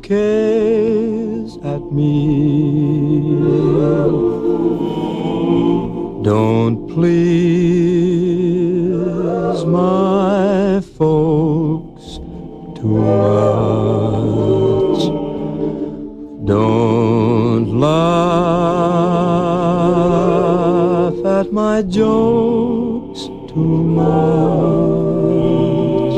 gaze at me. Don't please my folks too much. Don't laugh at my jokes too much.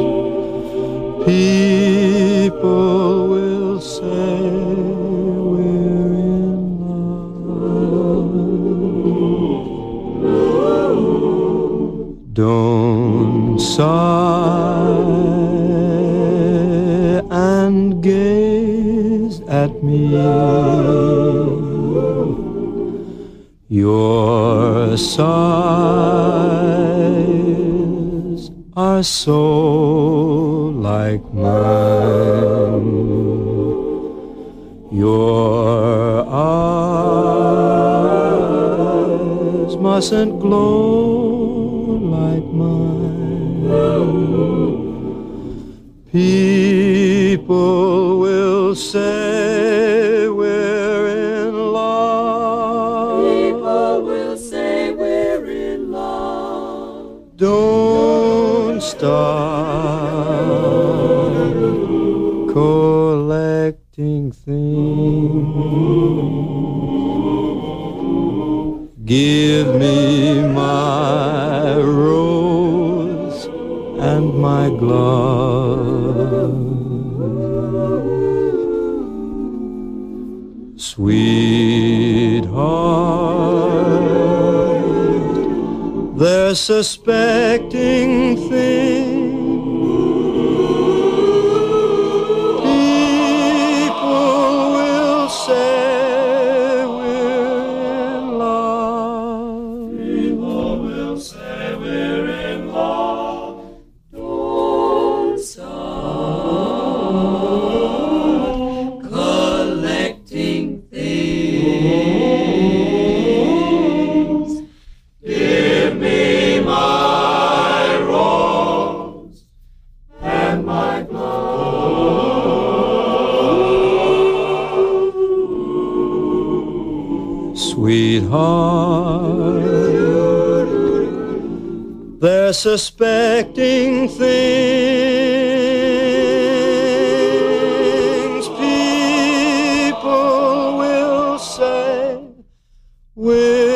People will say we're in love. Don't sigh and gaze at me. Your sighs are so like mine. Your eyes mustn't glow like mine. People will say we're in love. People will say we're in love. Don't start collecting things. Give me my rose and my glove. Sweetheart, they're suspecting things. People will say we're in love. People will say we're in love. Don't start collecting things. Give me my rose and my glove. Sweetheart, they're suspecting things. People will say we're